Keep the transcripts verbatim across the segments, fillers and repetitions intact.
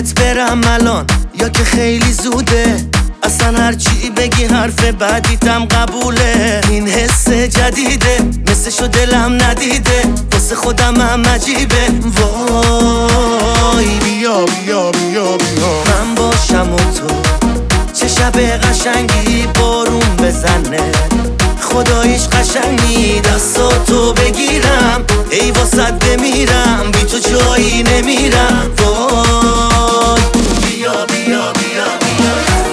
دنبالت برم الان یا که خیلی زوده؟ اصلا هرچی بگی حرف بعدیتم قبوله. این حس جدیده مثلشو دلم ندیده، واسه خودم هم عجیبه. وای بیا بیا بیا بیا من باشم و تو، چه شب قشنگی بارون بزنه، خداییش قشنگی دستاتو بگیرم، ای واسه بمیرم بی تو جایی نمیرم. وای بیا بیا بیا بیا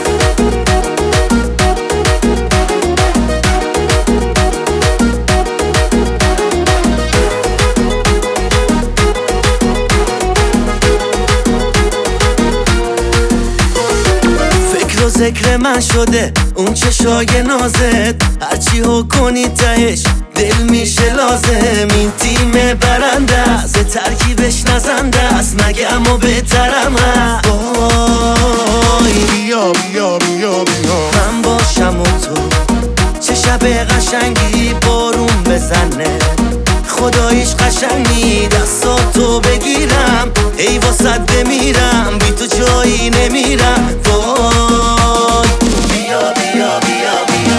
فکر و ذکر من شده اون چشای نازت، هرچی ها کنی تهش دل میشه لازم. این تیم برنده است، ترکیبش نزنده است، مگه اما بهترم هست. وای بیا بیا بیا بیا من باشم و تو، چه شب قشنگی بارون بزنه، خداییش قشنگی دستاتو بگیرم، ای واسه بمیرم بی تو جایی نمیرم. وای بیا بیا بیا بیا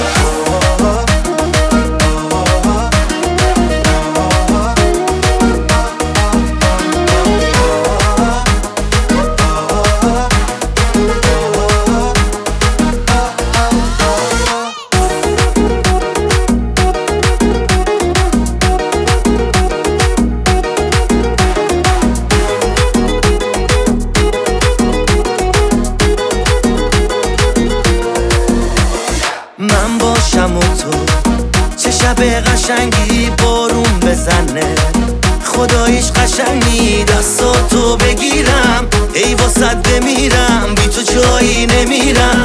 من باشم و تو، چه شب قشنگی بارون بزنه، خداییش قشنگی دستاتو بگیرم، ای واسه بمیرم بی تو جایی نمیرم.